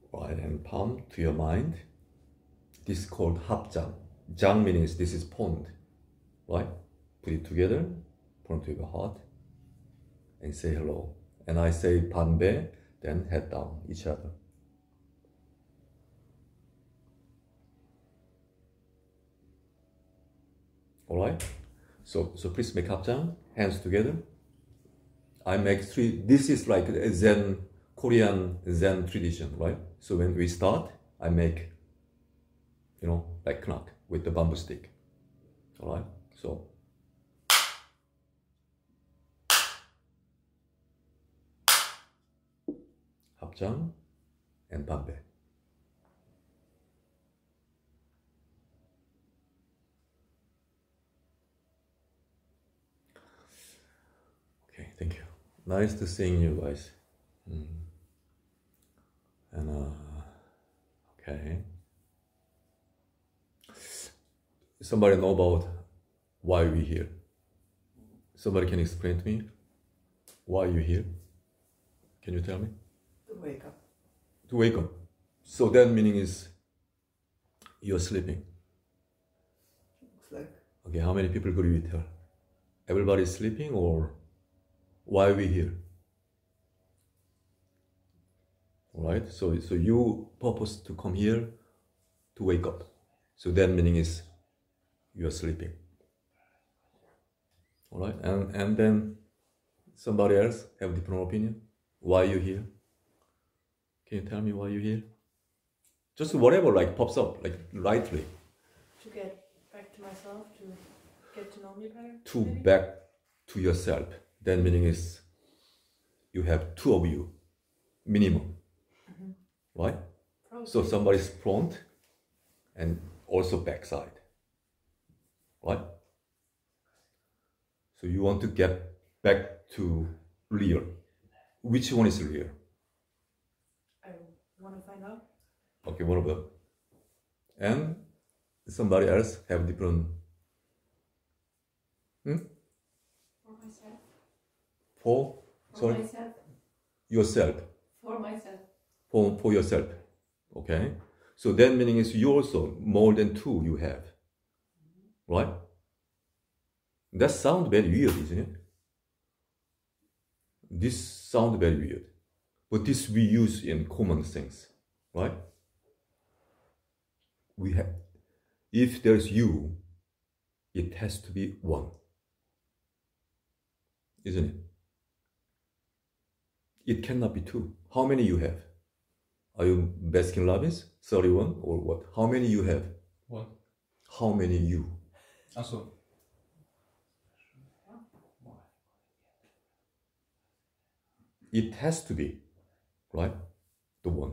right, and palm to your mind. This is called 합장. 장 means this is pond, right? Put it together, point to your heart, and say hello. And I say 반배, then head down each other. All right? So please make 합장, hands together. I make 3. This is like a Zen, Korean Zen tradition, right? So when we start, I make, like knock with the bamboo stick. All right? So 합장 and 반배. Okay, thank you. Nice to seeing you guys. And okay. Somebody know about why we here? Somebody can explain to me why you here? Can you tell me? To wake up. To wake up. So that meaning is you're sleeping. Looks like. Okay, how many people agree with her? Everybody's sleeping, or why are we here? Alright, so you purpose to come here to wake up. So that meaning is you're sleeping. Alright, and then somebody else have different opinion? Why you here? Can you tell me why you here? Just whatever like pops up, like rightly. To get back to myself, to get to know me better. To maybe? back to yourself. That meaning is you have 2 of you, minimum. Right? Probably. So somebody's front and also backside. Right? So you want to get back to real. Which one is real? I want to find out. Okay, one of them. And somebody else have different. For myself. For sorry? Myself. Yourself. For myself. For yourself. Okay? So that meaning is you also more than 2 you have. Right? That sounds very weird, isn't it? This sounds very weird. But this we use in common things. Right? We have, if there's you, it has to be 1. Isn't it? It cannot be 2. How many you have? Are you Baskin Robbins? 31 or what? How many you have? What? How many you? Also, It has to be, right? The 1.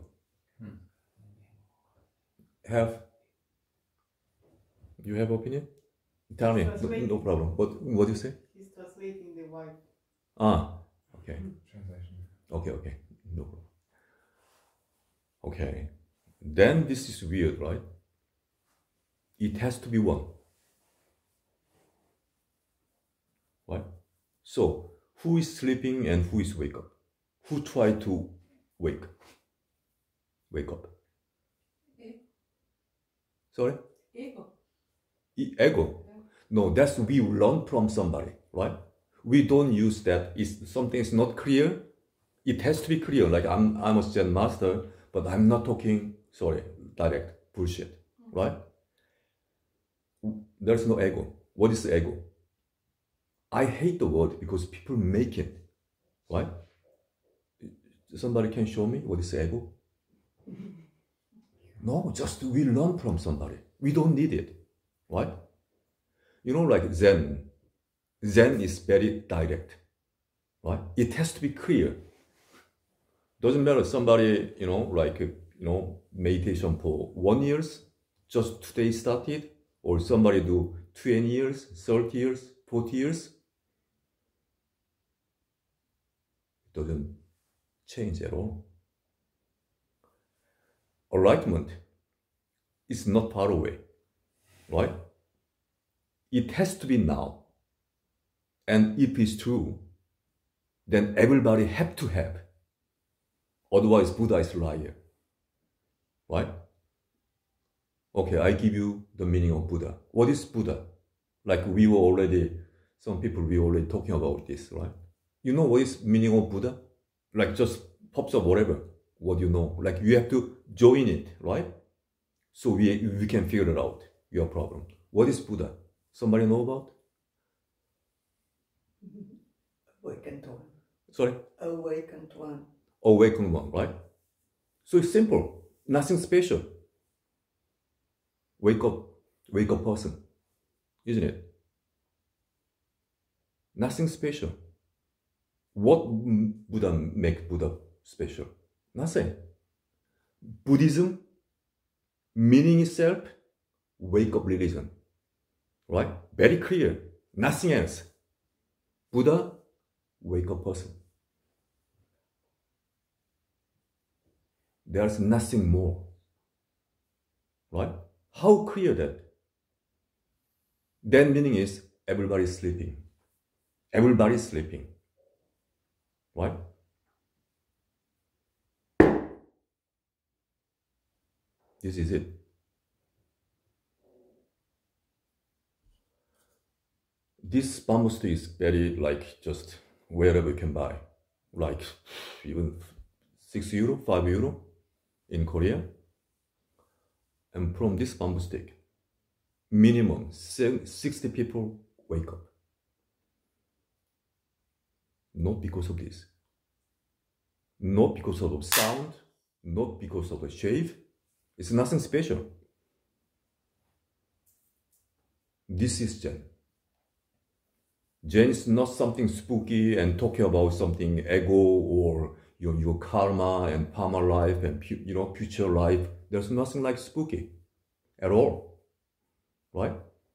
You have opinion? Tell me, no problem. What do you say? He's translating the wife. Okay. translation. Okay, no problem. Okay, then this is weird, right? It has to be 1. Right? So, who is sleeping and who is wake up? Who try to wake up? Sorry? Ego. Ego. No, that's we learn from somebody, right? We don't use that. If something is not clear, it has to be clear. Like I'm a Zen master, but I'm not talking, direct bullshit, right? There's no ego. What is ego? I hate the word because people make it, right? Somebody can show me what is ego? No, just we learn from somebody. We don't need it, right? Like Zen. Zen is very direct, right? It has to be clear. Doesn't matter somebody, meditation for 1 year, just today started, or somebody do 20 years, 30 years, 40 years. It doesn't change at all. Enlightenment is not far away, right? It has to be now. And if it's true, then everybody have to have. Otherwise, Buddha is a liar. right? Okay, I give you the meaning of Buddha. What is Buddha? Like some people we already talking about this, right? You know what is meaning of Buddha? Like just pops up whatever, what you know. Like you have to join it, right? So we can figure it out, your problem. What is Buddha? Somebody know about? Awakened one. Sorry? Awakened one. Awakened one, right? So it's simple, nothing special. Wake up person, isn't it? Nothing special. What Buddha make Buddha special? Nothing. Buddhism, meaning itself, wake up religion, right? Very clear, nothing else. Buddha, wake up person. There's nothing more, right? How clear that? Then meaning is everybody's sleeping. Everybody's sleeping, right? This is it. This bamboo stick is very like just wherever you can buy, like even €6, €5 in Korea. And from this bamboo stick, minimum 60 people wake up. Not because of this. Not because of the sound, not because of the shape. It's nothing special. This is Zen. Zen is not something spooky and talking about something ego or your karma and karma life and future life. There's nothing like spooky at all, right?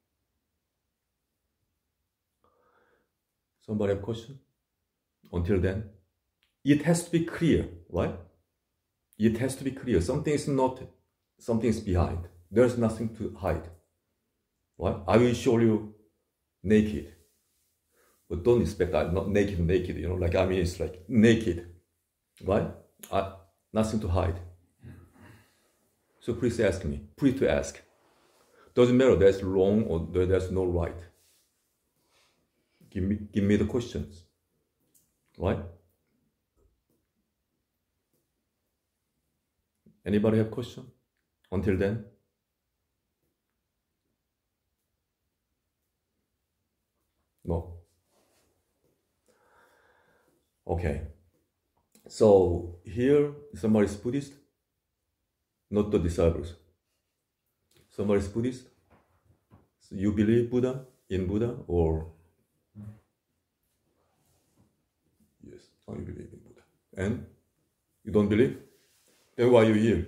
Somebody have a question? Until then, it has to be clear, right? It has to be clear. Something is behind. There's nothing to hide, right? I will show you naked, but don't expect I'm not naked, it's like naked, right? Nothing to hide. So please ask me, free to ask. Doesn't matter there's wrong or there's no right. Give me the questions, right? Anybody have question? Until then? No. Okay. So here somebody's Buddhist, not the disciples. Somebody's Buddhist. So you believe in Buddha or yes, you believe in Buddha. And you don't believe? Then why are you here?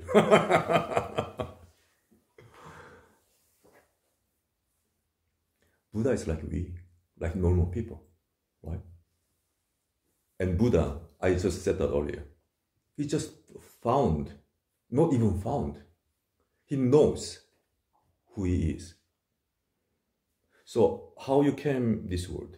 Buddha is like normal people, right? And Buddha, I just said that earlier, he just found, not even found, he knows who he is. So how you came this world?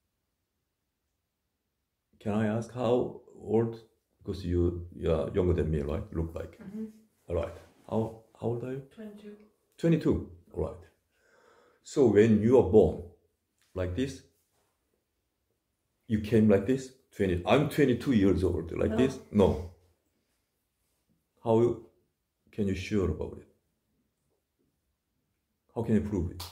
Can I ask how old? Because you are younger than me, right? Look like. Mm-hmm. All right. How old are you? 22. 22. All right. So when you are born like this, you came like this. I'm 22 years old. Like this? No. How can you sure about it? How can you prove it?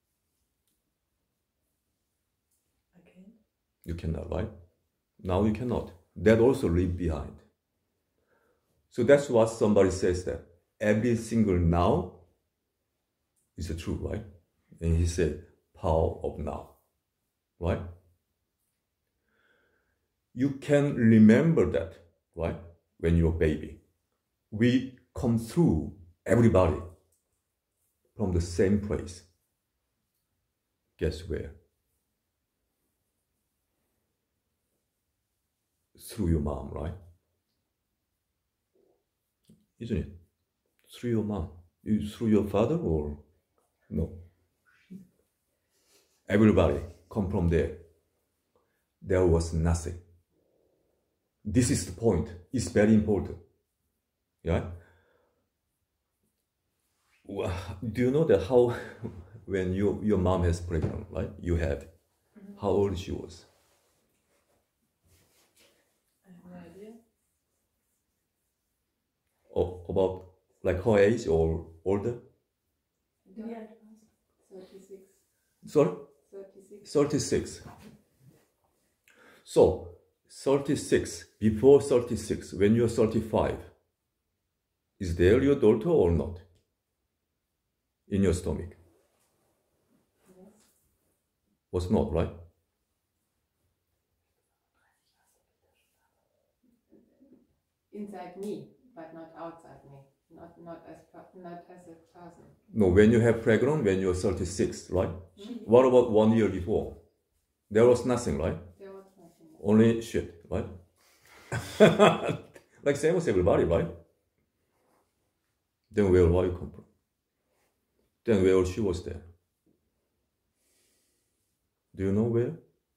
I can't. You cannot, right? Now you cannot. That also leave behind. So that's what somebody says, that every single now is the truth, right? And he said, power of now, right? You can remember that, right? When you're a baby. We come through everybody from the same place. Guess where? Through your mom, right? Isn't it? Through your mom. Through your father or no? Everybody come from there. There was nothing. This is the point. It's very important. Yeah? Well, do you know that how when your mom has pregnant, right? You had how old she was? I have no idea. About like her age or older? Yeah. 36. Sorry? 36. 36. So 36, before 36, when you're 35, is there your daughter or not? In your stomach? Yes. Was not, right? Inside me, but not outside me. Not as a person. No, when you have pregnant, when you're 36, right? What about 1 year before? There was nothing, right? There was nothing. Only shit, right? Like same as everybody, right? Then where you come from? Then where she was there? Do you know where?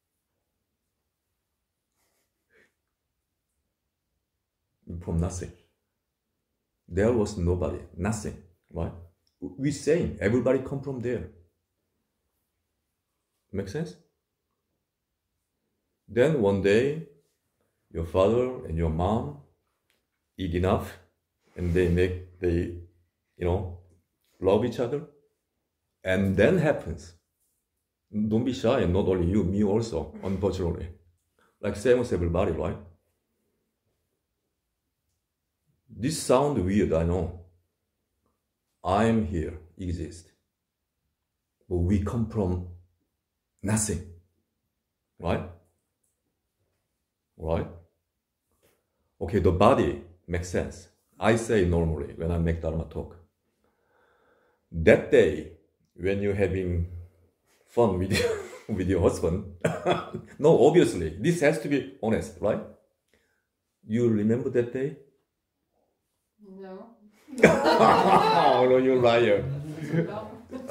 From nothing. There was nobody, nothing, right? We saying everybody come from there. Make sense? Then one day, your father and your mom eat enough, and they love each other, and then happens. Don't be shy, and not only you, me also, unfortunately. Like same as everybody, right? This sounds weird, I know. I'm here, exist. But we come from nothing. Right? Right? Okay, the body makes sense. I say normally when I make Dharma talk. That day, when you're having fun with with your husband, no, obviously, this has to be honest, right? You remember that day? No. Oh, no, you liar. No.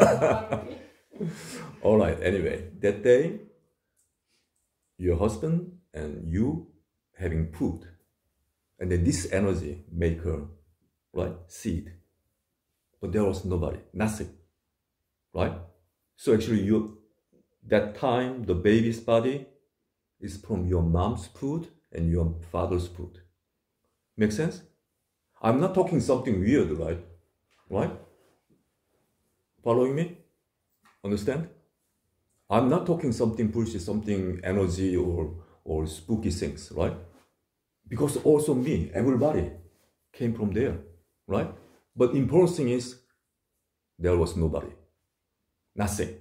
All right, anyway, that day, your husband and you having food, and then this energy make her, right, seed. But there was nobody, nothing, right? So actually, that time, the baby's body is from your mom's food and your father's food. Make sense? I'm not talking something weird, right? Right? Following me? Understand? I'm not talking something bullshit, something energy or spooky things, right? Because also me, everybody came from there, right? But important thing is, there was nobody, nothing.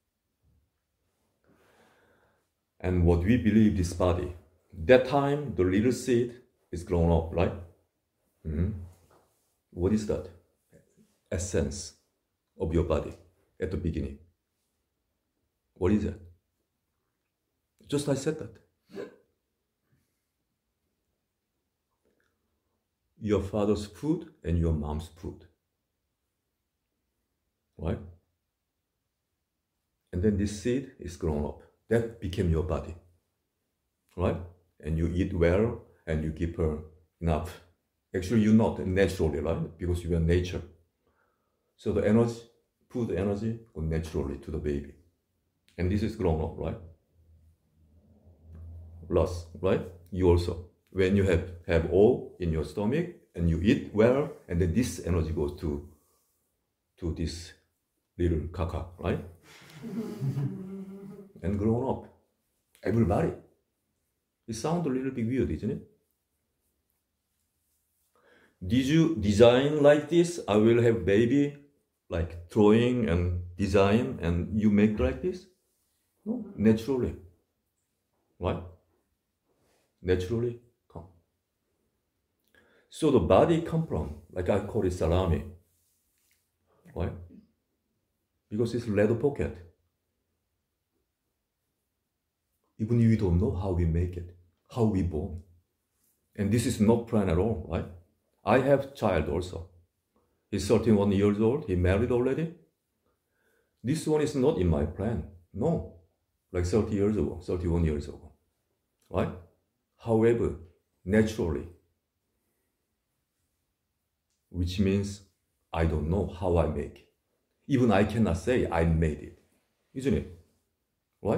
And what we believe this body, that time the little seed is grown up, right? What is that? Essence of your body at the beginning. What is it? Just I said that. Your father's food and your mom's food. Right? And then this seed is grown up. That became your body. Right? And you eat well and you give her enough. Actually, you're not naturally, right? Because you are nature. So the energy, food energy, goes naturally to the baby. And this is grown up, right? Plus, right? You also, when you have all in your stomach and you eat well, and then this energy goes to this little caca, right? And grown up. Everybody. It sounds a little bit weird, isn't it? Did you design like this? I will have baby, like drawing and design, and you make like this? No, naturally. Right? Naturally come. So the body come from, like I call it salami. Right? Because it's leather pocket. Even we don't know how we make it, how we born. And this is not plan at all, right? I have child also. He's 31 years old, he married already. This one is not in my plan, no. Like 30 years ago, 31 years ago, right? However, naturally, which means I don't know how I make it. Even I cannot say I made it. Isn't it? Right?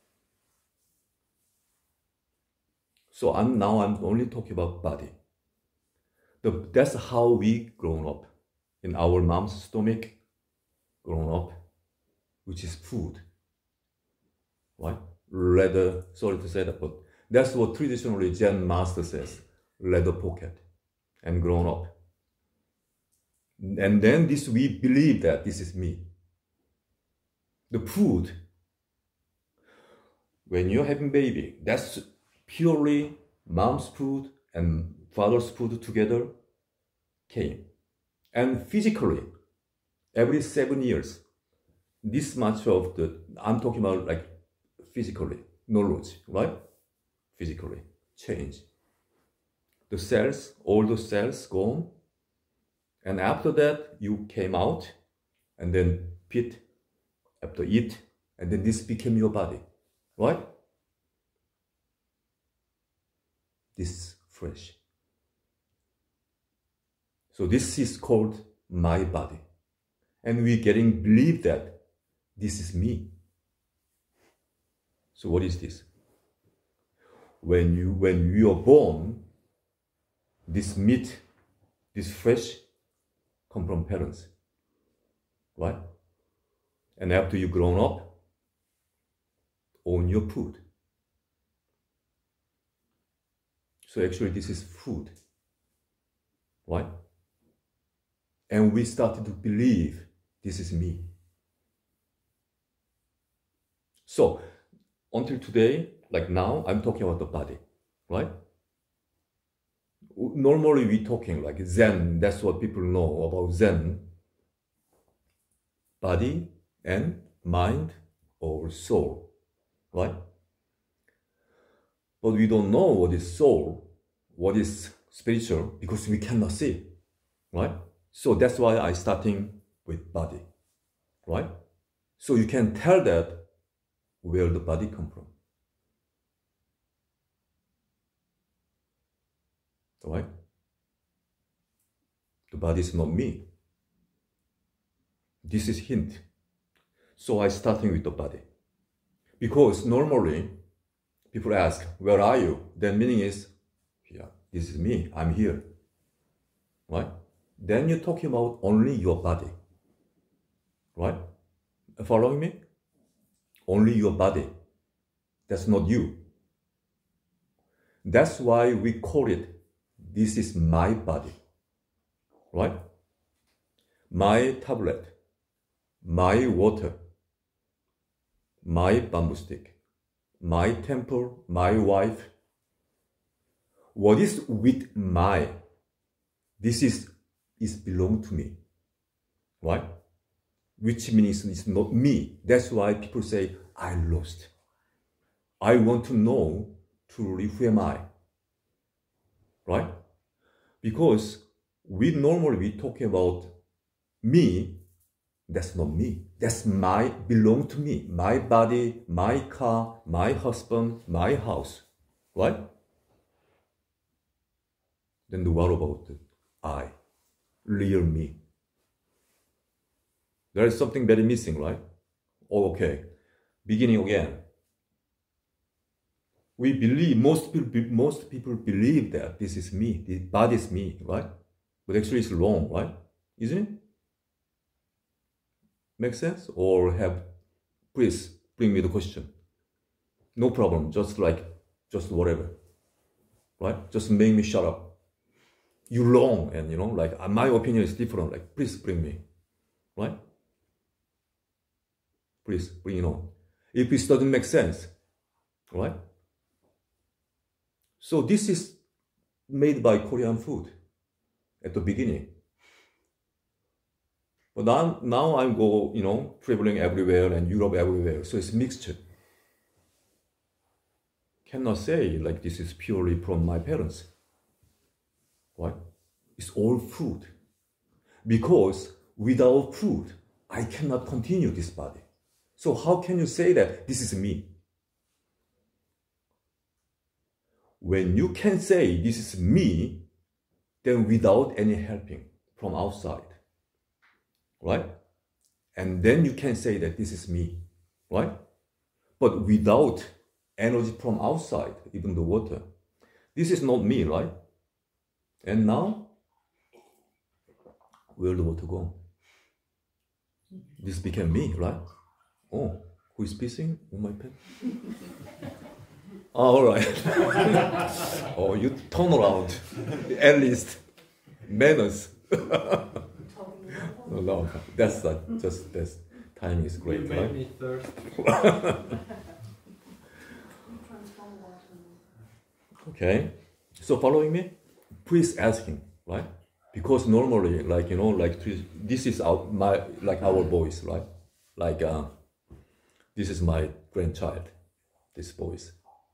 So I'm only talking about body. That's how we grown up. In our mom's stomach, grown up, which is food. Right? Leather, sorry to say that, but that's what traditionally Zen master says. Leather pocket. And grown up. And then we believe that this is me. The food, when you're having baby, that's purely mom's food and father's food together came. And physically, every 7 years, this much of I'm talking about like physically, knowledge, right? Physically, change. The cells, all the cells gone. And after that, you came out and then pit, after eat, and then this became your body, right? This fresh. So this is called my body. And we're getting believe that this is me. So what is this? When you are born, this meat, this flesh, come from parents, right? And after you grown up, own your food. So actually this is food, right? And we started to believe this is me. So until today, like now, I'm talking about the body, right? Normally we talking like Zen, that's what people know about Zen. Body and mind or soul, right? But we don't know what is soul, what is spiritual, because we cannot see, right? So that's why I'm starting with body, right? So you can tell that where the body come from, right? The body is not me. This is hint. So I'm starting with the body. Because normally, people ask, where are you? Then meaning is, yeah, this is me, I'm here, right? Then you're talking about only your body, right? Following me? Only your body. That's not you. That's why we call it, this is my body, right? My tablet, my water, my bamboo stick, my temple, my wife. What is with my? This is belong to me, right? Which means it's not me. That's why people say, I lost. I want to know truly who am I, right? Because we normally talk about me. That's not me. That's my, belong to me. My body, my car, my husband, my house, right? Then what about I? Real me. There is something very missing, right? Oh, okay. Beginning again. We believe, most people believe that this is me, the body is me, right? But actually it's wrong, right? Isn't it? Make sense? Or please bring me the question. No problem, just whatever, right? Just make me shut up. You wrong, and my opinion is different, like, please bring me, right? Please bring it on. If it doesn't make sense, right? So this is made by Korean food at the beginning. But now I'm traveling everywhere and Europe everywhere. So it's mixture. Cannot say like this is purely from my parents. Right? It's all food. Because without food, I cannot continue this body. So how can you say that this is me? When you can say this is me, then without any helping from outside, right? And then you can say that this is me, right? But without energy from outside, even the water, this is not me, right? And now, where the water go? This became me, right? Oh, who is pissing on my pen? All right. Oh, you turn around. At least manners. No, that's just this timing is great, You right? made me thirst. Transform water. Okay. So following me, please asking, right? Because normally, like this is our voice, right? Like this is my grandchild, this voice.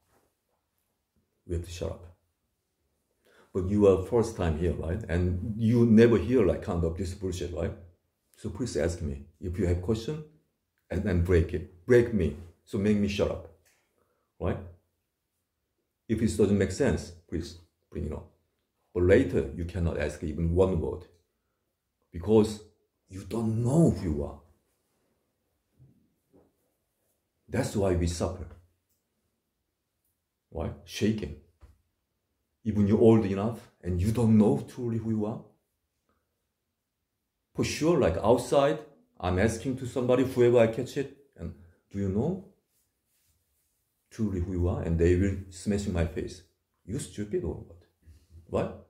We have to shut up. But you are first time here, right? And you never hear like kind of this bullshit, right? So please ask me if you have question, and then break it, break me, so make me shut up, right? If it doesn't make sense, please bring it up. But later you cannot ask even one word because you don't know who you are. That's why we suffer. Right? Shaking. Even you're old enough and you don't know truly who you are. For sure, like outside, I'm asking to somebody, whoever I catch it, and do you know truly who you are? And they will smash in my face. You stupid or what? What?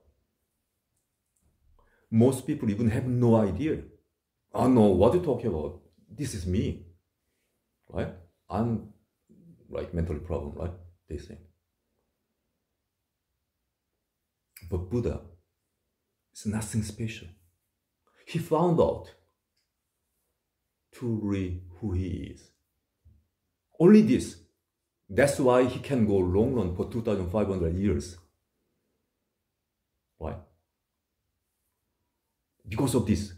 Most people even have no idea. Oh no, what are you talking about? This is me. Right? I'm like mentally problem, right? They say. But Buddha is nothing special. He found out truly who he is. Only this. That's why he can go long run for 2,500 years. Why? Because of this.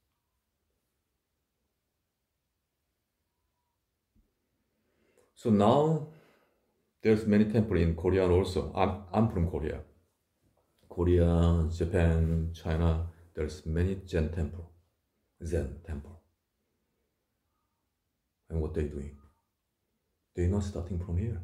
So now there's many temples in Korea also. I'm from Korea. Korea, Japan, China, there's many Zen temple. And what they're doing? They're not starting from here.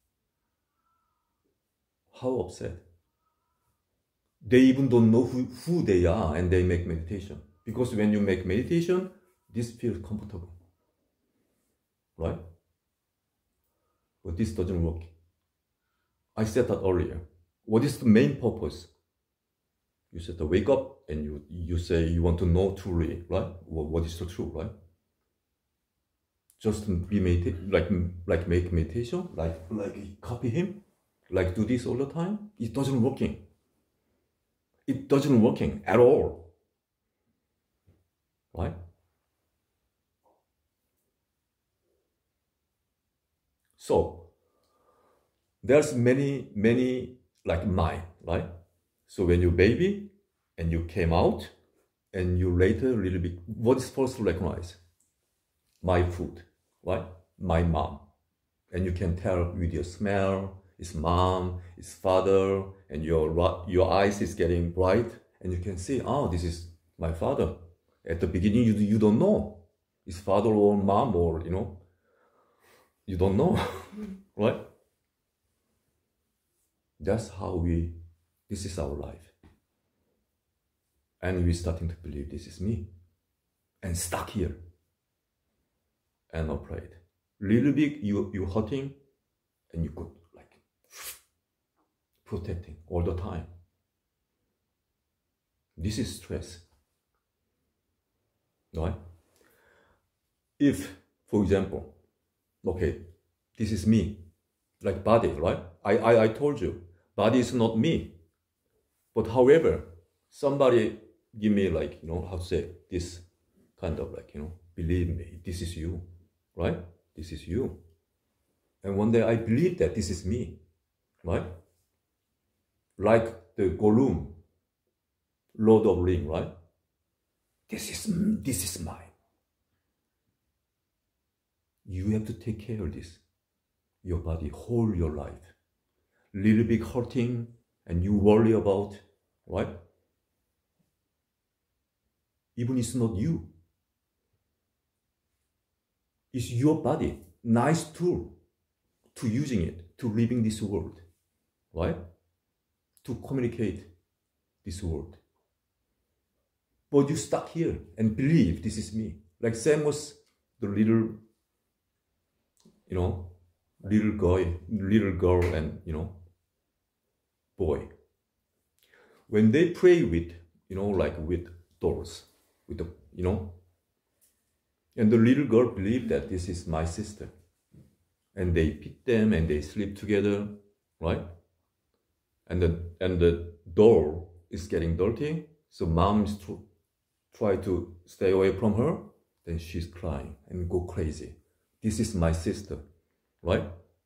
How upset? They even don't know who they are and they make meditation. Because when you make meditation, this feels comfortable. Right? But this doesn't work. I said that earlier. What is the main purpose? You said to wake up and you say you want to know truly, right? What is the truth, right? Just be like make meditation, like copy him, like do this all the time. It doesn't working. It doesn't working at all, right? So there's many like mind, right? So when you're baby and you came out and you later a little bit, what is first to recognize? My food, right? My mom. And you can tell with your smell, it's mom, it's father, and your eyes is getting bright, and you can see, oh, this is my father. At the beginning, you don't know. It's father or mom or, you don't know, right? That's how this is our life. And we're starting to believe this is me. And stuck here. And afraid. Little bit you hurting and you could like protecting all the time. This is stress. Right? If, for example, okay, this is me, like body, right? I told you, body is not me. But however, somebody give me like, how to say, this kind of like, believe me, this is you, right? This is you. And one day I believe that this is me, right? Like the Gollum, Lord of Ring, right? This is mine. You have to take care of this. Your body, whole your life. Little bit hurting and you worry about, right? Even it's not you. is your body. Nice tool to using it, to living this world, right? To communicate this world. But you stuck here and believe this is me. Like same was the little, little girl and, boy. When they play with, like with dolls, with the, and the little girl believed that this is my sister. And they beat them and they sleep together, right? And the doll is getting dirty, so mom is try to stay away from her. Then she's crying and go crazy. This is my sister, right?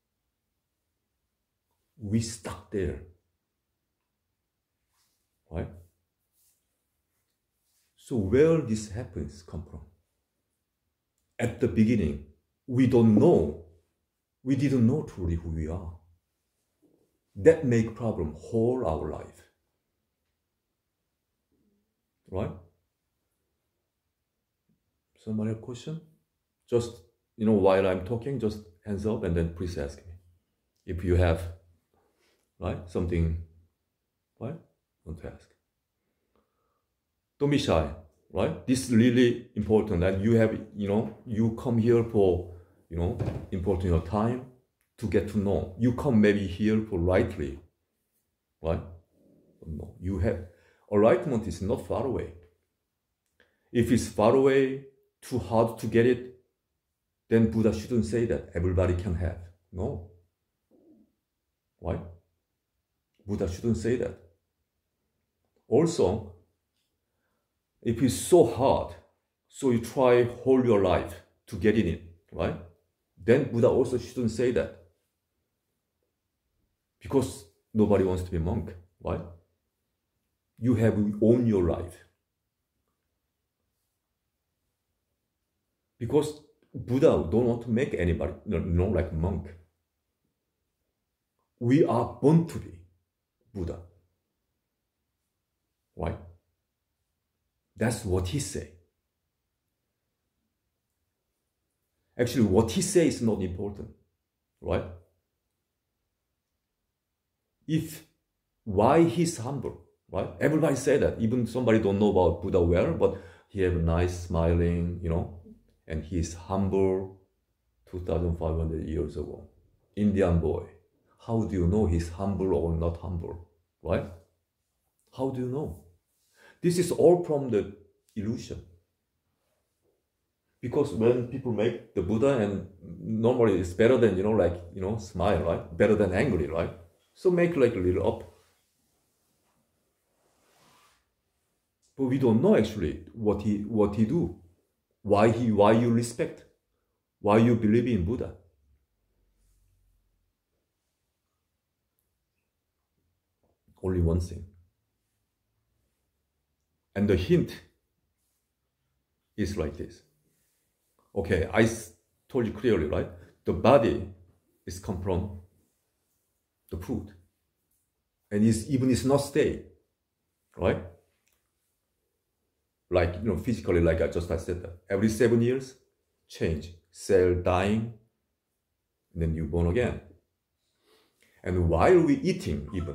We stuck there, right? So where this happens come from? At the beginning, we don't know. We didn't know truly who we are. That make problem whole our life, right? Somebody have a question? Just, while I'm talking, just hands up and then please ask me. If you have, right, something, right, want to ask. Don't be shy, right? This is really important that you have, you come here for, important your time to get to know. You come maybe here for rightly, right? No, you have, enlightenment is not far away. If it's far away, too hard to get it, then Buddha shouldn't say that everybody can have. No. Why? Buddha shouldn't say that. Also, if it's so hard, so you try whole your life to get in it, right? Then Buddha also shouldn't say that. Because nobody wants to be a monk, right? You have own your life. Because Buddha don't want to make anybody, like monk. We are born to be Buddha. Right? That's what he say. Actually, what he says is not important. Right? Why he's humble, right? Everybody say that. Even somebody don't know about Buddha well, but he have a nice smiling, and he's humble 2,500 years ago. Indian boy. How do you know he's humble or not humble? Right? How do you know? This is all from the illusion. Because when people make the Buddha, and normally it's better than, smile, right? Better than angry, right? So make like a little up. But we don't know actually what he do. Why you respect? Why you believe in Buddha? Only one thing. And the hint is like this. Okay, I told you clearly, right? The body is come from the food. And it's not stay, right? Like, physically, like I said that. Every 7 years, change. Cell dying, and then you born again. And while we eating even,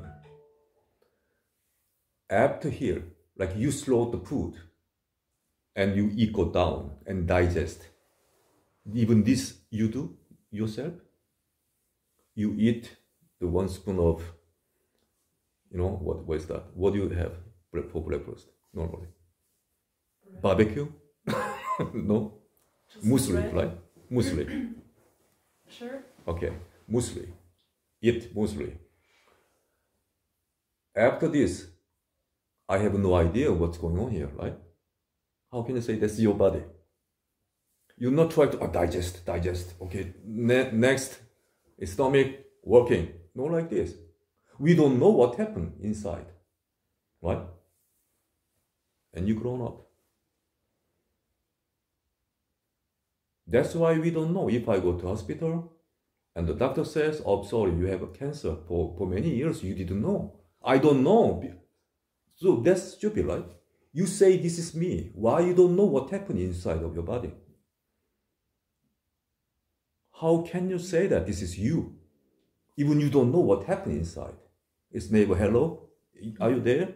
after here, like you slow the food, and you eat go down and digest. Even this you do yourself. You eat the 1 spoon of, what is that? What do you have for breakfast normally? Barbecue? No? Just Muesli, bread. right? Muesli. Sure. Okay, muesli. Eat muesli. After this, I have no idea what's going on here, right? How can you say that's your body? You not try to digest. Okay, next, stomach working. No, like this. We don't know what happened inside, right? And you grown up. That's why we don't know. If I go to hospital and the doctor says, oh, sorry, you have a cancer for many years, you didn't know. I don't know. So that's stupid, right? You say this is me. Why you don't know what happened inside of your body? How can you say that this is you? Even you don't know what happened inside. It's neighbor, hello? Are you there?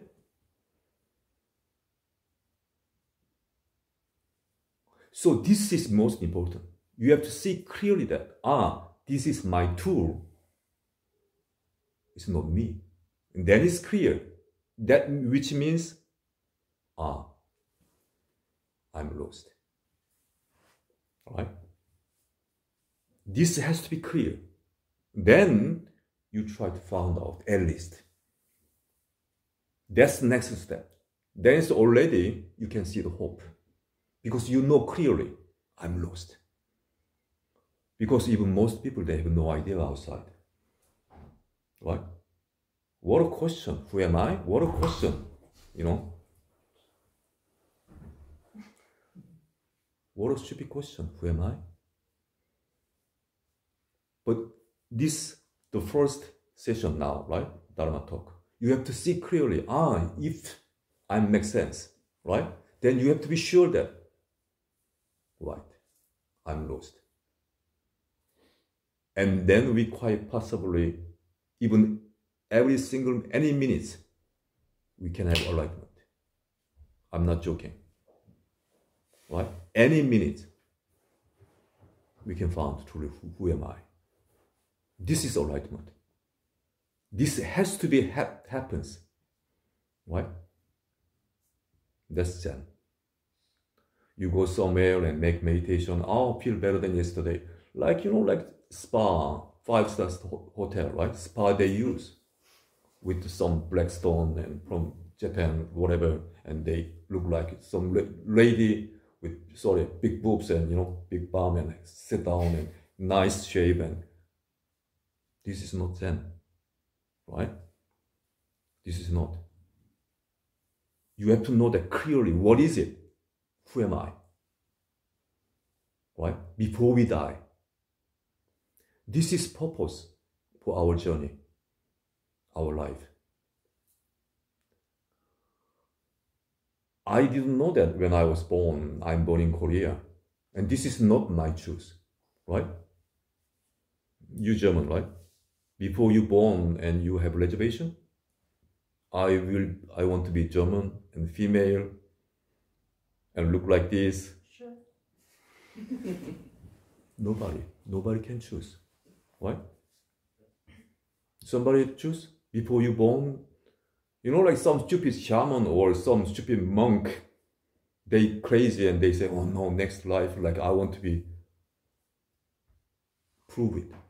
So this is most important. You have to see clearly that, this is my tool. It's not me. And that is clear. That which means, I'm lost. Right? This has to be clear. Then you try to find out at least. That's the next step. Then it's already you can see the hope. Because you know clearly, I'm lost. Because even most people, they have no idea outside. Right? What a question. Who am I? What a question. What a stupid question. Who am I? But this, the first session now, right? Dharma talk. You have to see clearly, if I make sense, right? Then you have to be sure that, right, I'm lost. And then we quite possibly, even any minutes, we can have enlightenment. I'm not joking. Right? Any minute, we can find truly who am I. This is enlightenment. This has to be happens. Right? That's Zen. You go somewhere and make meditation. Feel better than yesterday. Like spa, 5-star hotel, right? Spa they use with some black stone and from Japan, whatever, and they look like some lady with big boobs and big bum and sit down and nice shave, and this is not Zen, right? This is not. You have to know that clearly. What is it? Who am I? Right? Before we die. This is purpose for our journey, our life. I didn't know that when I was born. I'm born in Korea. And this is not my choice, right? You German, right? Before you born and you have reservation, I want to be German and female and look like this. Sure. Nobody can choose, right? Somebody choose before you born. Like some stupid shaman or some stupid monk, they crazy and they say, oh no, next life, like I want to be, prove it.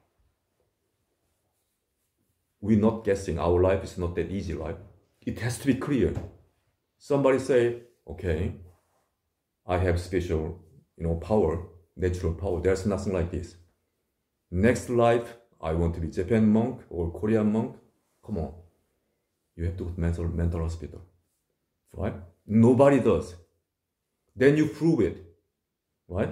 We're not guessing. Our life is not that easy, right? It has to be clear. Somebody say, okay, I have special, power, natural power. There's nothing like this. Next life, I want to be Japan monk or Korean monk. Come on. You have to go to mental hospital, right? Nobody does. Then you prove it, right?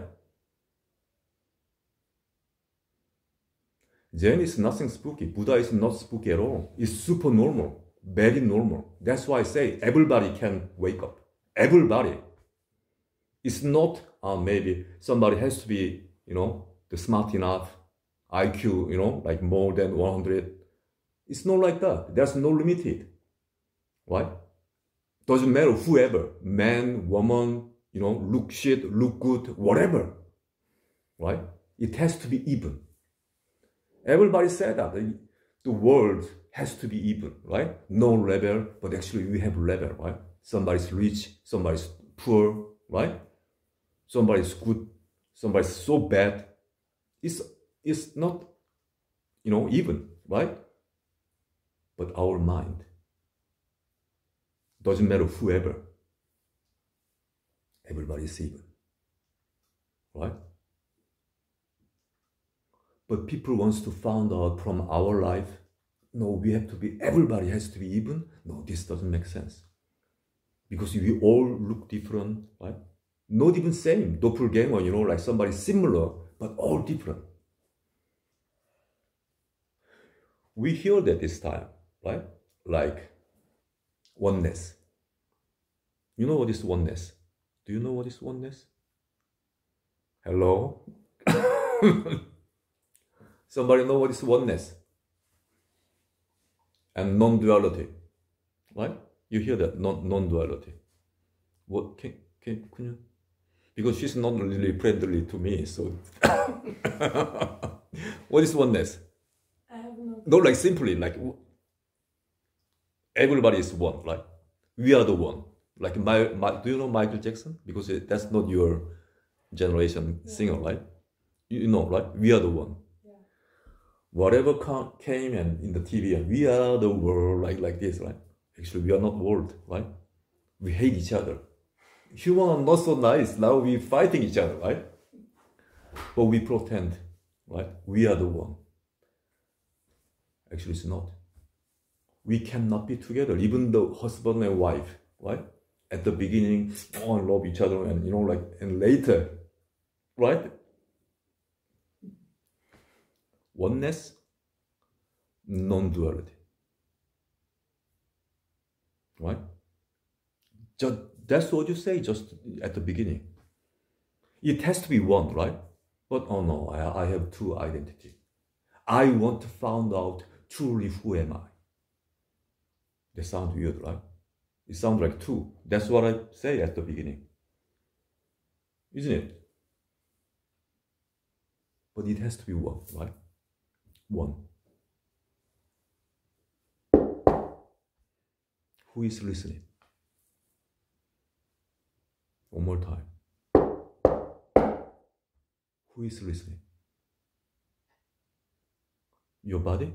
Zen is nothing spooky. Buddha is not spooky at all. It's super normal, very normal. That's why I say everybody can wake up. Everybody. It's not maybe somebody has to be, the smart enough, IQ, like more than 100. It's not like that. There's no limited. Right? Doesn't matter whoever, man, woman, look shit, look good, whatever. Right? It has to be even. Everybody said that the world has to be even, right? No level, but actually we have level, right? Somebody's rich, somebody's poor, right? Somebody's good, somebody's so bad. It's not, even, right? But our mind. Doesn't matter whoever. Everybody is even. Right? But people wants to find out from our life, no, everybody has to be even. No, this doesn't make sense. Because we all look different, right? Not even same, doppelganger, like somebody similar, but all different. We hear that this time, right? Like oneness. You know what is oneness? Do you know what is oneness? Hello? Somebody know what is oneness? And non-duality, right? You hear that, non-duality. What can you? Because she's not really friendly to me, so. What is oneness? I have no. No, like simply, like everybody is one, right? We are the one. Like do you know Michael Jackson? Because that's not your generation singer, right? You know, right? We are the one. Yeah. Whatever came in the TV, and we are the world, like this, right? Actually, we are not world, right? We hate each other. Human are not so nice. Now we fighting each other, right? But we pretend, right? We are the one. Actually, it's not. We cannot be together, even the husband and wife, right? At the beginning, love each other, and and later, right? Oneness, non-duality, right? That's what you say just at the beginning. It has to be one, right? But oh no, I have two identity. I want to find out truly who am I. That sounds weird, right? It sounds like two. That's what I say at the beginning. Isn't it? But it has to be one, right? One. Who is listening? One more time. Who is listening? Your body?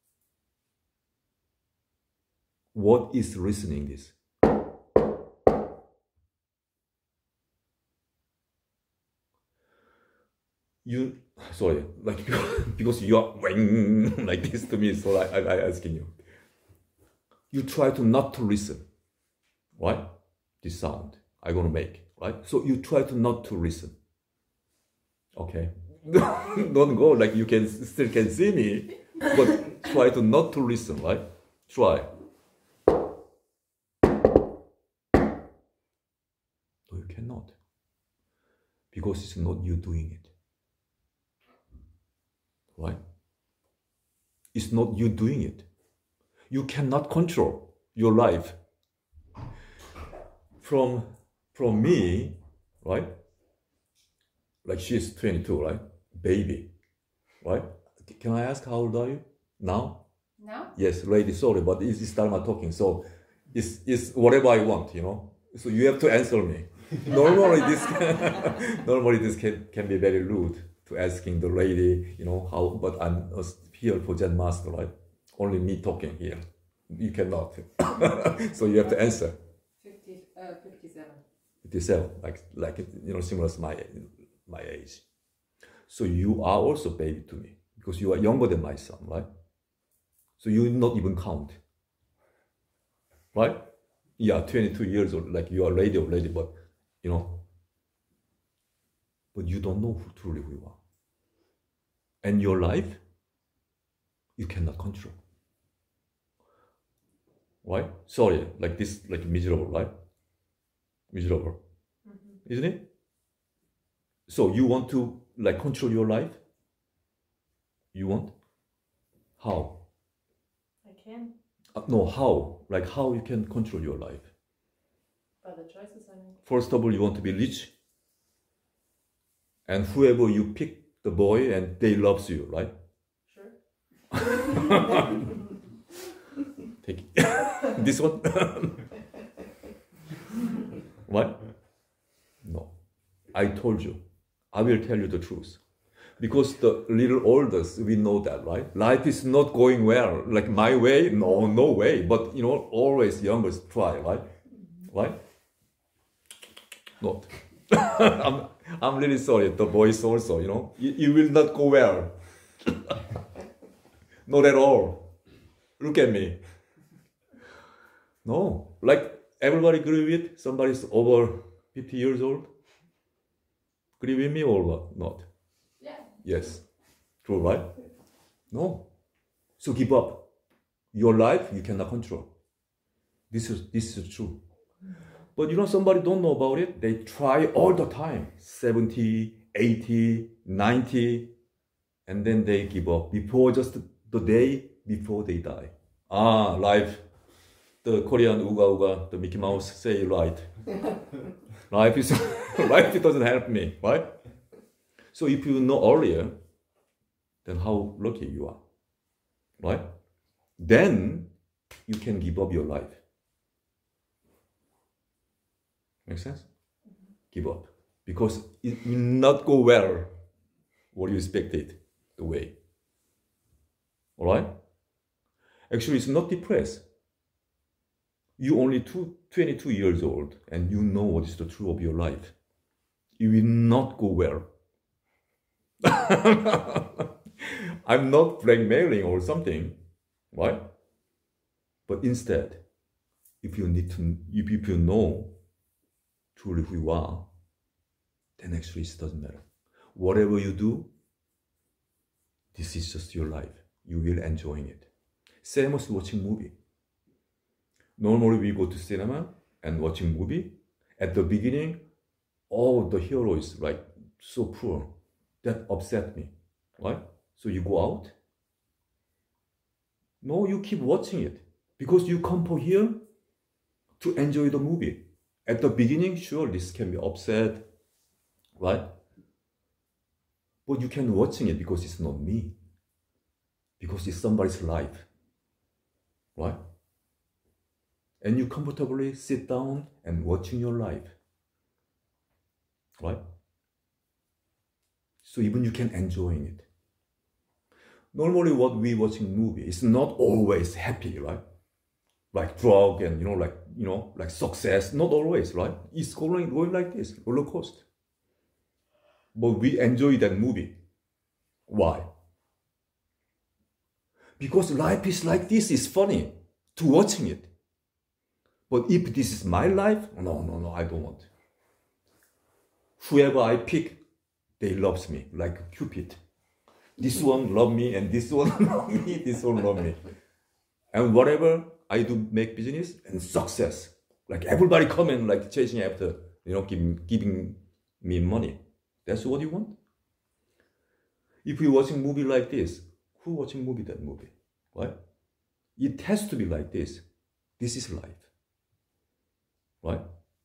What is listening this? Sorry, like because you are like this to me, so I asking you. You try to not to listen, right? This sound I'm gonna make, right? So you try to not to listen. Okay, don't go like you still can see me, but try to not to listen, right? Try. No, you cannot, because it's not you doing it. Right? It's not you doing it. You cannot control your life. From me, right? Like she's 22, right? Baby, right? Can I ask how old are you now? Now? Yes, lady, sorry, but it's time I'm talking, so it's whatever I want, So you have to answer me. Normally this can be very rude to asking the lady, how, but I'm here for Zen Master, right? Only me talking here. You cannot. So you have to answer. 57. 57, like similar to my age. So you are also baby to me, because you are younger than my son, right? So you not even count. Right? Yeah, 22 years old, like you are lady already, but but you don't know who truly who you are. And your life, you cannot control. Right? Sorry, like this, like miserable, right? Miserable. Mm-hmm. Isn't it? So you want to like control your life? You want? How? I can. No, how? Like how you can control your life? By the choices I make. First of all, you want to be rich. And whoever you pick the boy and they loves you, right? Sure. Take this one. What? No. I told you. I will tell you the truth. Because the little oldest, we know that, right? Life is not going well. Like my way, no way. But always youngest try, right? Right? Not. I'm really sorry. The boys also, you will not go well. Not at all. Look at me. No, like everybody agree with somebody's over 50 years old. Agree with me or not? Yeah. Yes. True, right? No. So give up. Your life you cannot control. This is true. But somebody don't know about it. They try all the time. 70, 80, 90. and then they give up before just the day before they die. Life. The Korean Uga Uga, the Mickey Mouse say right. Life is life doesn't help me, right? So if you know earlier, then how lucky you are, right? Then you can give up your life. Make sense? Give up. Because it will not go well what you expected the way. Alright? Actually, it's not depressed. You only 22 years old and you know what is the truth of your life. It will not go well. I'm not blackmailing or something, right? But instead, if you know truly who you are, then actually it doesn't matter. Whatever you do, this is just your life. You will enjoy it. Same as watching movie. Normally we go to cinema and watching movie. At the beginning, the hero is like so poor. That upset me, right? So you go out. No, you keep watching it because you come for here to enjoy the movie. At the beginning, sure, this can be upset, right? But you can watching it because it's not me. Because it's somebody's life, right? And you comfortably sit down and watching your life, right? So even you can enjoying it. Normally what we watching movie is not always happy, right? Like drug and like success, not always, right? It's going like this, roller coaster. But we enjoy that movie. Why? Because life is like this, it's funny to watching it. But if this is my life, no, I don't want. Whoever I pick, they loves me, like Cupid. This one love me, and this one love me, this one love me. And whatever I do, make business and success. Like everybody come and like chasing after, giving me money. That's what you want? If you're watching movie like this, who watching that movie, right? It has to be like this. This is life, right?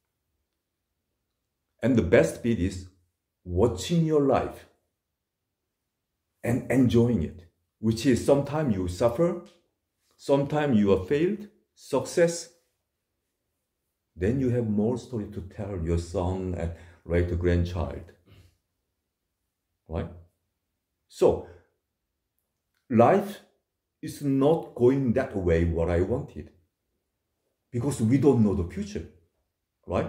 And the best bit is watching your life and enjoying it, which is sometimes you suffer, sometimes you are failed, success. Then you have more story to tell your son and later grandchild, right? So, life is not going that way what I wanted because we don't know the future, right?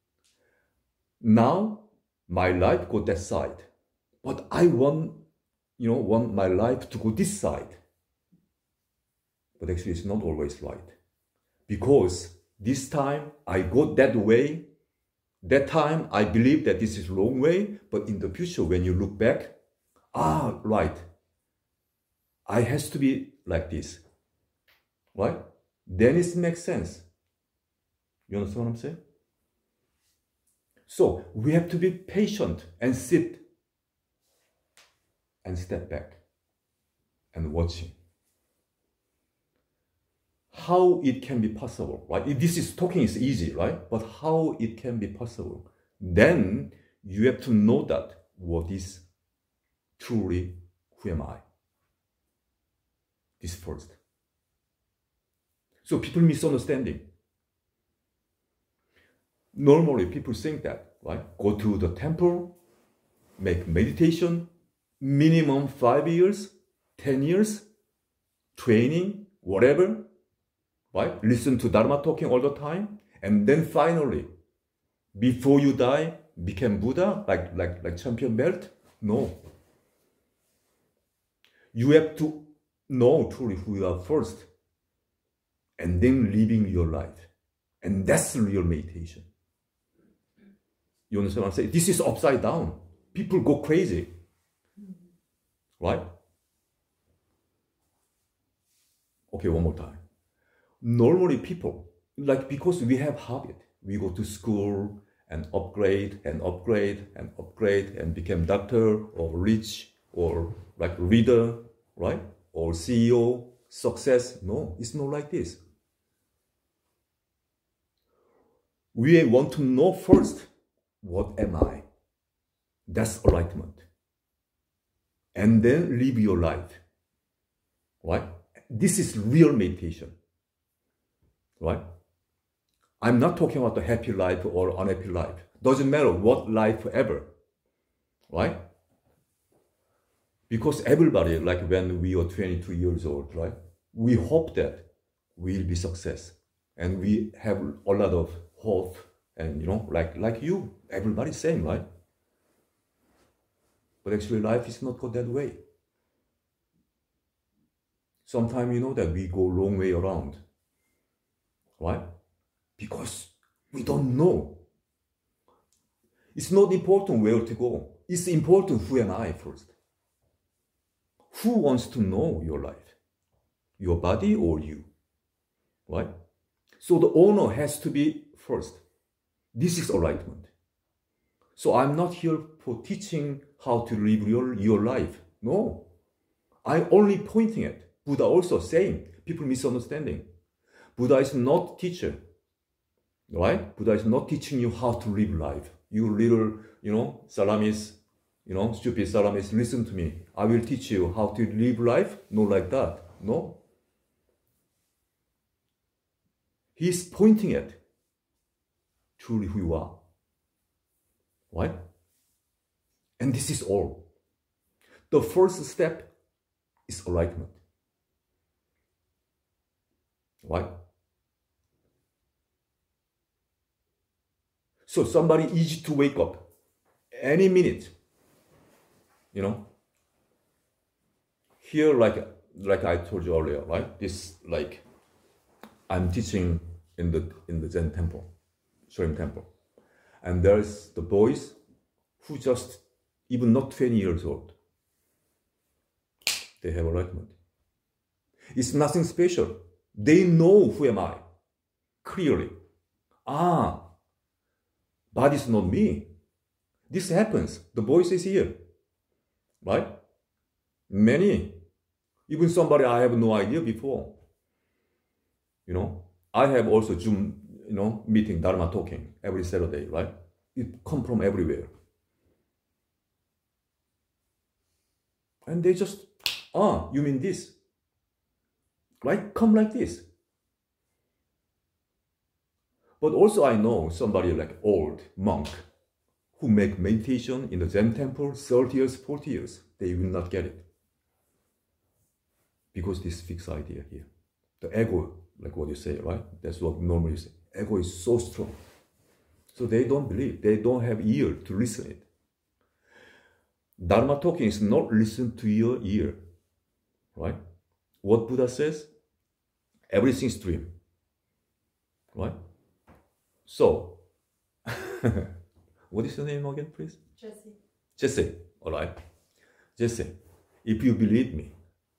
Now, my life go that side, but I want my life to go this side. But actually, it's not always right because this time I go that way. That time I believe that this is wrong way, but in the future, when you look back, right, I has to be like this, right? Then it makes sense. You understand what I'm saying? So we have to be patient and sit and step back and watching. How it can be possible, right? This is talking is easy, right? But how it can be possible? Then you have to know that what is truly who am I? This first. So people misunderstanding. Normally people think that, right? Go to the temple, make meditation, minimum 5 years, 10 years, training, whatever, right? Listen to Dharma talking all the time, and then finally, before you die, become Buddha, like champion belt? No. You have to know truly who you are first, and then living your life. And that's real meditation. You understand what I'm saying? This is upside down. People go crazy. Right? Okay, one more time. Normally people, because we have habit, we go to school and upgrade and upgrade and upgrade and become doctor or rich or like leader, right? Or CEO, success. No, it's not like this. We want to know first, what am I? That's enlightenment. And then live your life, right? This is real meditation, right? I'm not talking about the happy life or unhappy life. Doesn't matter what life ever, right? Because everybody, like when we are 22 years old, right? We hope that we'll be success, and we have a lot of hope, and like you, everybody's same, right? But actually, life is not go that way. Sometimes that we go long way around, right? Because we don't know. It's not important where to go. It's important who am I first. Who wants to know your life? Your body or you? Right? So the owner has to be first. This is enlightenment. So I'm not here for teaching how to live your life. No. I'm only pointing at. Buddha also saying, people misunderstanding. Buddha is not teacher. Right? Buddha is not teaching you how to live life. You little, salamis, stupid salamis, listen to me. I will teach you how to live life. Not like that. No. He's pointing at truly who you are. Right? And this is all. The first step is enlightenment. Right? So somebody easy to wake up any minute. Here, like I told you earlier, right? This, like, I'm teaching in the Zen temple, Shorin temple, and there's the boys who just even not 20 years old. They have enlightenment. It's nothing special. They know who am I clearly. But it's not me. This happens. The voice is here. Right? Many. Even somebody I have no idea before. I have also Zoom, meeting, Dharma talking every Saturday, right? It come from everywhere. And they just, you mean this? Right? Come like this. But also I know somebody like old monk who make meditation in the Zen temple 30 years, 40 years. They will not get it. Because this fixed idea here. The ego, like what you say, right? That's what normally you say. Ego is so strong. So they don't believe. They don't have ear to listen it. Dharma talking is not listen to your ear. Right? What Buddha says? Everything's dream. Right? So, what is your name again, please? Jessie. Jesse, all right. Jesse, if you believe me,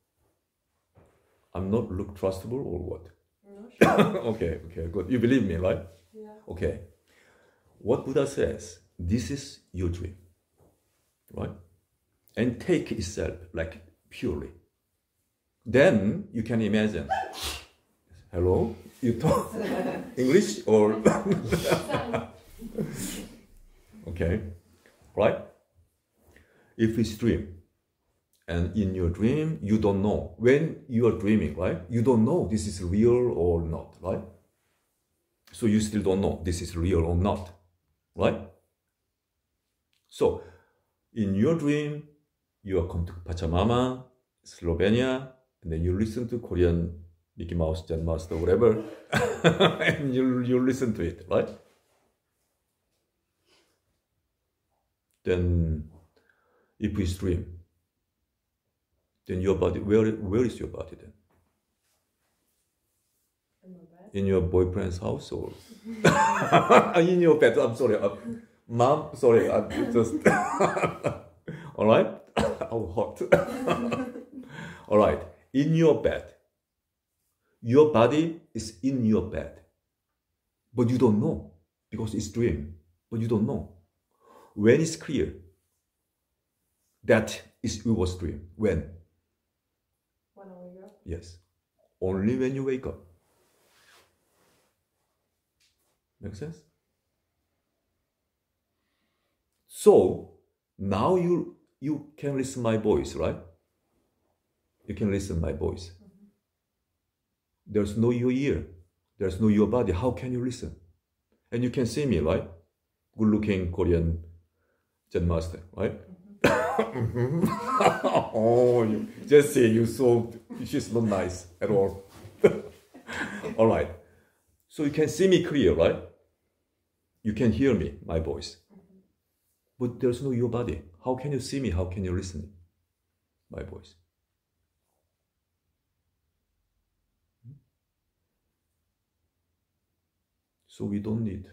I'm not look trustable or what? No, sure. Okay, good. You believe me, right? Yeah. Okay. What Buddha says, this is your dream, right? And take itself like purely. Then you can imagine. Hello? You talk English or? Okay, right? If it's dream, and in your dream, you don't know. When you are dreaming, right? You don't know this is real or not, right? So you still don't know this is real or not, right? So, in your dream, you are come to Pachamama, Slovenia, and then you listen to Korean Mickey Mouse, Zen Master, whatever, and you listen to it, right? Then, if it's dream, then your body, where is your body then? In my bed. In your boyfriend's house or in your bed? I'm sorry, mom. Sorry, I'm just. All right. Oh, hot. All right. In your bed. Your body is in your bed, but you don't know because it's dream. But you don't know when it's clear. That is your dream. When? When I wake up. Yes. Only when you wake up. Make sense? So now you can listen my voice, right? You can listen my voice. There's no your ear. There's no your body. How can you listen? And you can see me, right? Good-looking Korean Zen master, right? Oh, Jessie, she's not nice at all. All right. So you can see me clear, right? You can hear me, my voice. But there's no your body. How can you see me? How can you listen my voice? So we don't need.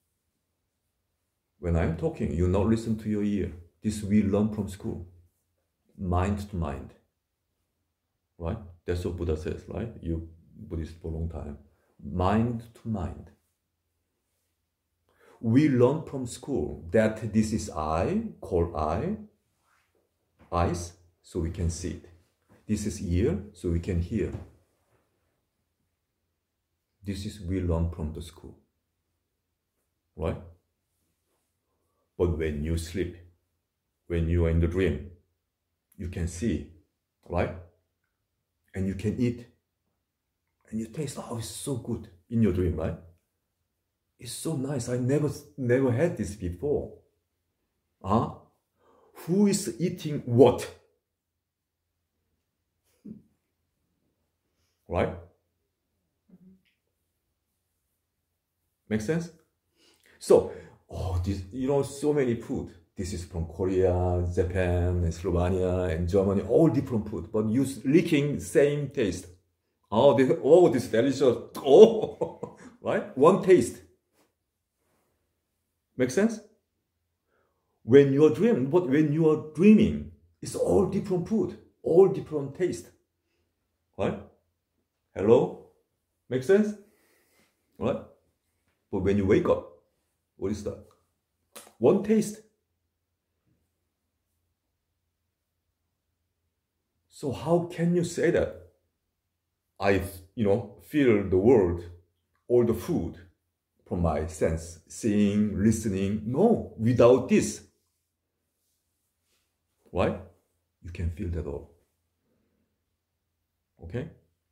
When I'm talking, you not listen to your ear. This we learn from school. Mind to mind. Right? That's what Buddha says, right? You Buddhist for a long time. Mind to mind. We learn from school that this is eye, called eyes, so we can see it. This is ear, so we can hear. This is we learn from the school. Right? But when you sleep, when you are in the dream, you can see, right? And you can eat. And you taste, oh, it's so good in your dream, right? It's so nice. I never had this before. Huh? Who is eating what? Right? Make sense? So, this, so many food. This is from Korea, Japan, and Slovenia, and Germany, all different food, but you licking same taste. This delicious. Oh, right? One taste. Make sense? When you are dreaming, it's all different food, all different taste. Right? Hello? Make sense? Right? But when you wake up, what is that? One taste. So how can you say that? I, feel the world, all the food from my sense, seeing, listening. No, without this, right? You can feel that all. Okay?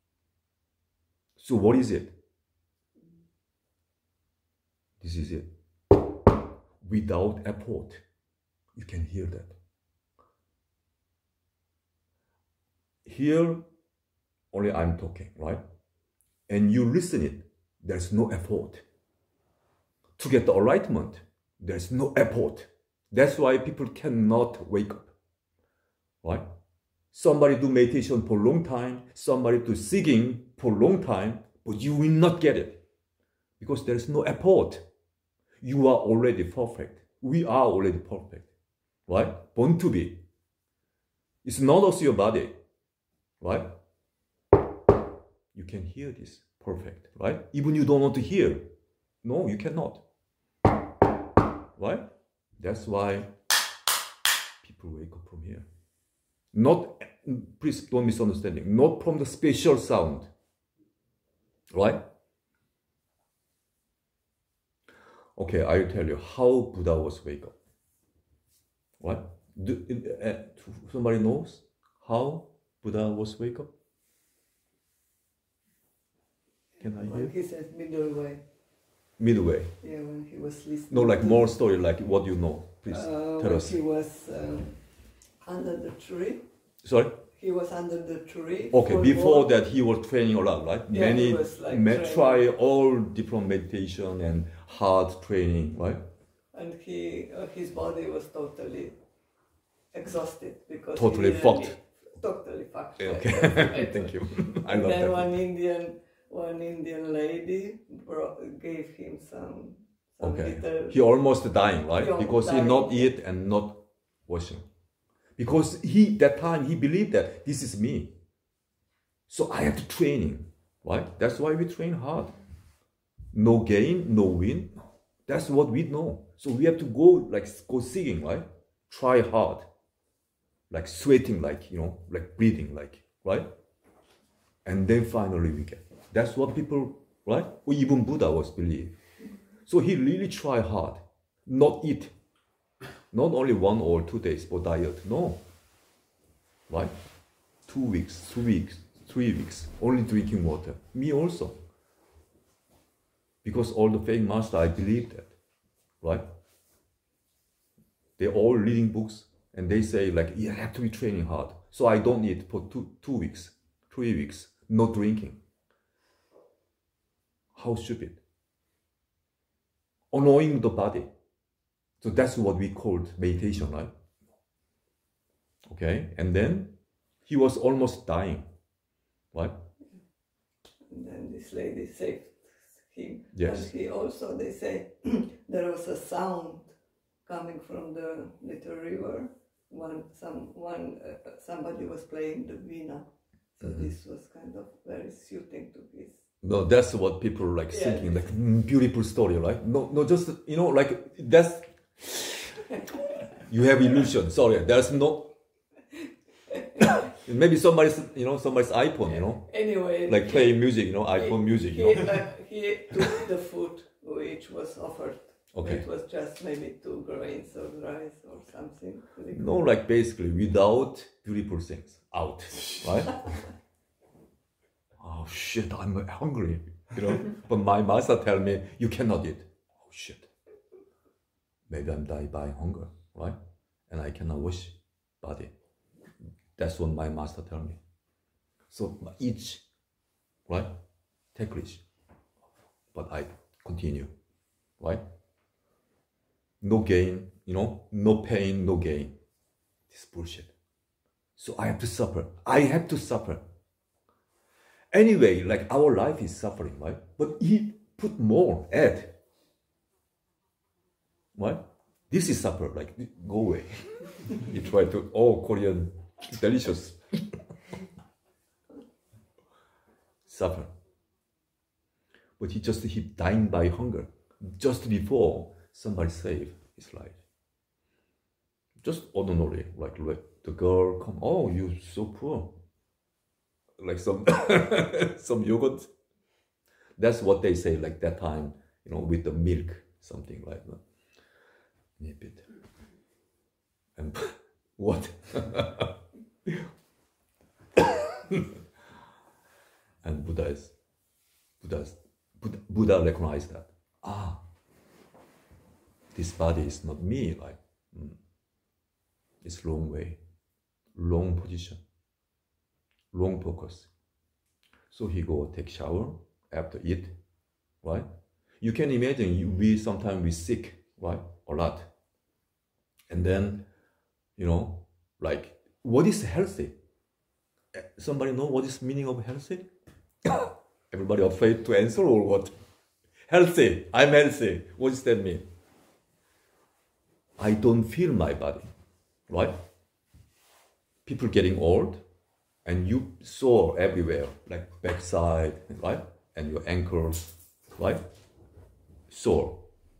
So what is it? This is it. Without effort, you can hear that. Here, only I'm talking, right? And you listen it, there's no effort. To get the enlightenment, there's no effort. That's why people cannot wake up, right? Somebody do meditation for a long time, somebody do seeking for a long time, but you will not get it. Because there's no effort. You are already perfect. We are already perfect, right? Born to be. It's not also your body, right? You can hear this perfect, right? Even you don't want to hear. No, you cannot. Right? That's why people wake up from here. Not, please don't misunderstand, not from the special sound. Right? Okay, I'll tell you how Buddha was wake up. Right? Somebody knows how Buddha was wake up? Can I hear? He said middle way. Midway. Yeah, when he was listening. No, like more story, like what you know. Please tell us. He was under the tree. Sorry? He was under the tree. Okay, before that he was training a lot, right? Yeah, he was like try all different meditation and hard training, right? And his body was totally exhausted because Totally fucked. Totally fucked. Okay, thank you. I love then that. one Indian lady gave him some Okay. little. He almost dying, right? Because he not eat and not washing. Because that time he believed that this is me. So I have to training, right? That's why we train hard. No gain, no win. That's what we know. So we have to go seeking, right? Try hard. like sweating, like, like breathing, like, right? And then finally we get. That's what people, right? Or even Buddha was believe. So he really tried hard, not eat, not only 1 or 2 days for diet, no. Right? 2 weeks, 2 weeks, 3 weeks, only drinking water. Me also. Because all the fake master, I believe that, right? They're all reading books and they say like, you have to be training hard. So I don't eat for 2 weeks, 3 weeks, no drinking. How stupid. Annoying the body. So that's what we called meditation, right? Okay, and then he was almost dying, right? And then this lady saved him. Yes. And he also, they say, there was a sound coming from the little river. Somebody was playing the veena. So this was kind of very suiting to his. No, that's what people like thinking, like beautiful story, right? No, just like that's you have illusion. Sorry, there's no. Maybe somebody's iPhone, Anyway, like playing music, iPhone music. He took the food which was offered. Okay. It was just maybe 2 grains of rice or something. No, like basically without beautiful things out, right? Oh shit, I'm hungry, But my master tell me you cannot eat. Oh shit, maybe I'm dying by hunger, right? And I cannot wash body. That's what my master tell me. So each, right? Take risk. But I continue, right? No gain, no pain, no gain. This bullshit. So I have to suffer. I have to suffer. Anyway, like our life is suffering, right? But he put more, add. Right? This is suffer, like go away. He tried to, Korean, delicious. Suffer. But he dying by hunger. Just before somebody saved his life. Just ordinarily, like the girl come, you're so poor. Like some some yogurt. That's what they say like that time, with the milk, something like that. Nip it. And what? And Buddha recognized that. This body is not me, like it's long way, long position, long focus. So he go take shower after eat, right? You can imagine we sometimes sick, right? A lot. And then, like what is healthy? Somebody know what is meaning of healthy? Everybody afraid to answer or what? Healthy, I'm healthy. What does that mean? I don't feel my body, right? People getting old and you sore everywhere, like backside, right? And your ankles, right? Sore.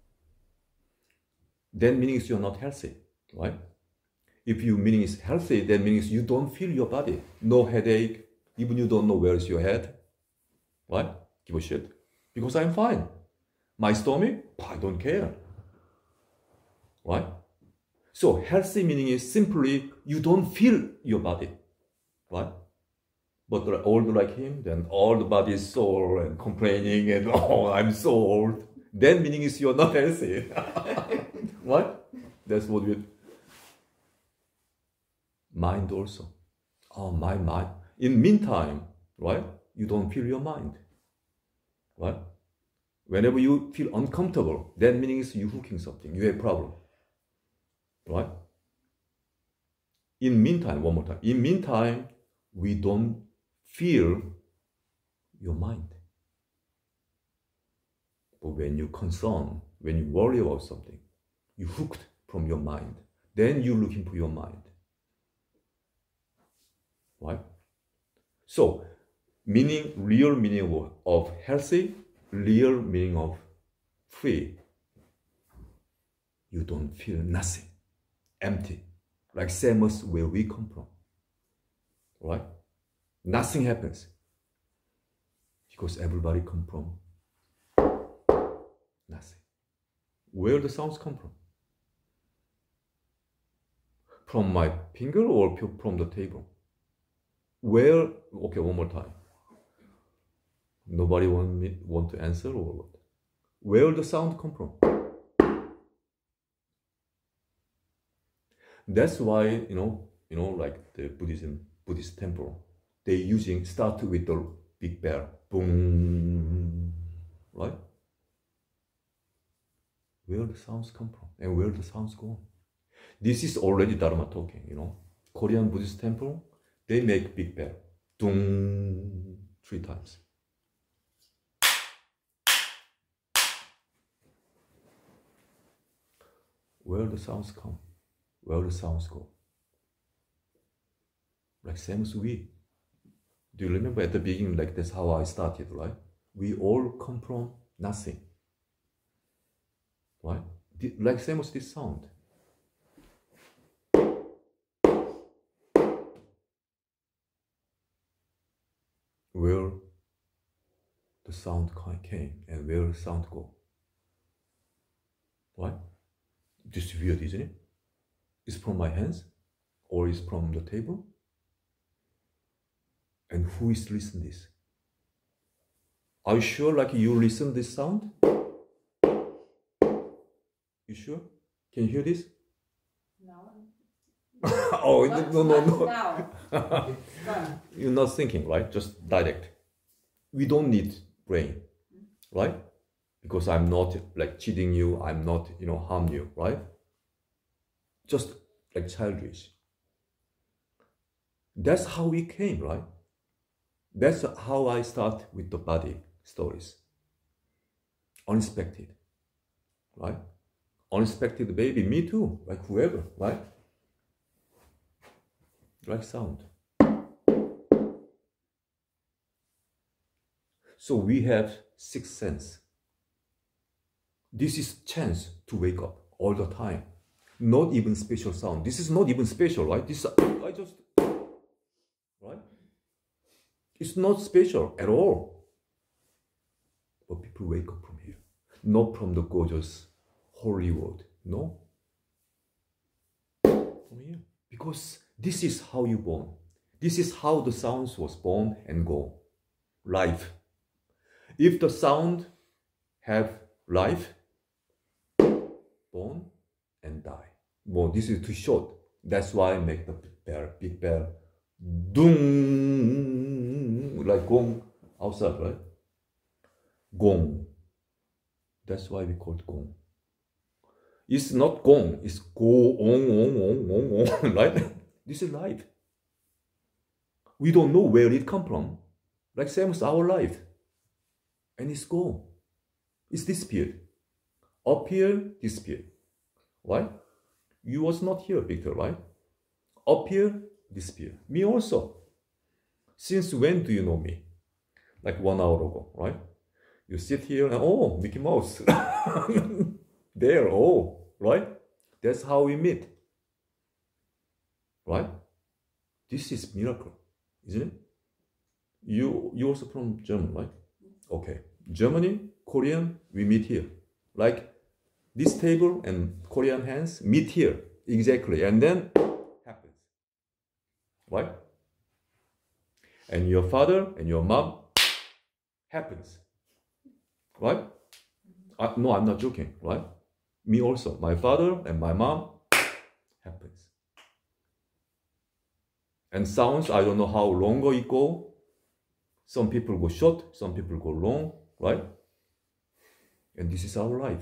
Then means you're not healthy, right? If your meaning is healthy, that means you don't feel your body. No headache, even you don't know where is your head, right? Give a shit. Because I'm fine. My stomach, I don't care. Right? So healthy meaning is simply you don't feel your body. Right? But old like him, then all the body is sore and complaining and I'm so old. Then meaning is you're not healthy. What? That's what we. Mind also. My mind. In meantime, right? You don't feel your mind. Right? Whenever you feel uncomfortable, that means you're hooking something. You have a problem. Right? In meantime, one more time. In meantime, we don't feel your mind. But when you're concerned, when you worry about something, you hooked from your mind. Then you're looking for your mind. Right? So, real meaning of healthy, real meaning of free. You don't feel nothing, empty, Like same as where we come from. Right? Nothing happens. Because everybody come from nothing. Where the sounds come from? From my finger or from the table? Where? Okay, one more time. Nobody want to answer or what? Where the sound come from? That's why like the Buddhist temple, they start with the big bell, boom, right? Where the sounds come from and where the sounds go. This is already Dharma talking, Korean Buddhist temple, they make big bell, boom, 3 times. Where the sounds come, where the sounds go. Like same as we. Do you remember at the beginning, like that's how I started, right? We all come from nothing. Right? Like same as this sound. Where the sound came and where the sound go. Right? This is weird, isn't it? It's from my hands or it's from the table? And who is listening this? Are you sure like you listen this sound? You sure? Can you hear this? No. Oh, Not- no. not now. You're not thinking, right? Just direct. We don't need brain, right? Because I'm not like cheating you, I'm not, harm you, right? Just like childish. That's how we came, right? That's how I start with the body stories. Unexpected, right? Unexpected baby, me too, like whoever, right? Like sound. So we have 6th sense. This is chance to wake up all the time. Not even special sound. This is not even special, right? Right? It's not special at all. But people wake up from here. Not from the gorgeous holy world. No. From here. Because this is how you born. This is how the sounds was born and go. Life. If the sound have life, born and die. Well, this is too short. That's why I make the big bell, doom, like gong outside, right? Gong. That's why we call it gong. It's not gong, it's go on, right? This is life. We don't know where it come from. Like same as our life. And it's gone. It's disappeared. Up here, disappeared. Why? You was not here, Victor, right? Up here, disappeared. Me also. Since when do you know me? Like 1 hour ago, right? You sit here and, oh, Mickey Mouse. There, oh, right? That's how we meet. Right? This is miracle, isn't it? You also from Germany, right? Okay. Germany, Korean, we meet here. Like this table and Korean hands meet here. Exactly. And then happens. Right? And your father and your mom happens. Right? No, I'm not joking. Right? Me also. My father and my mom happens. And sounds, I don't know how longer it go. Some people go short, some people go long, right? And this is our life.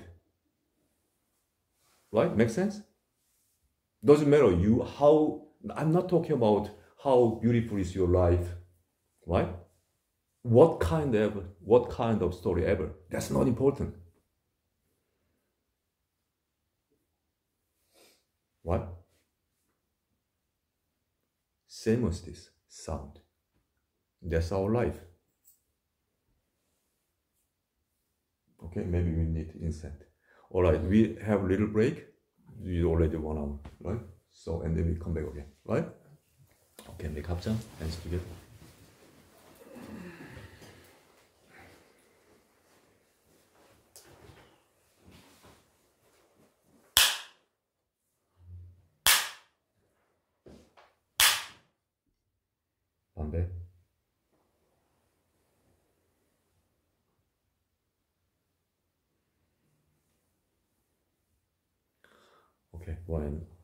Right? Make sense? Doesn't matter I'm not talking about how beautiful is your life, right? What kind of story ever. That's not important. Right? Same as this sound. That's our life. Okay, maybe we need insight. All right, we have a little break. It's already 1 hour, right? So and then we come back again, right? Okay, make 합장, hands together. 반대. Okay, one.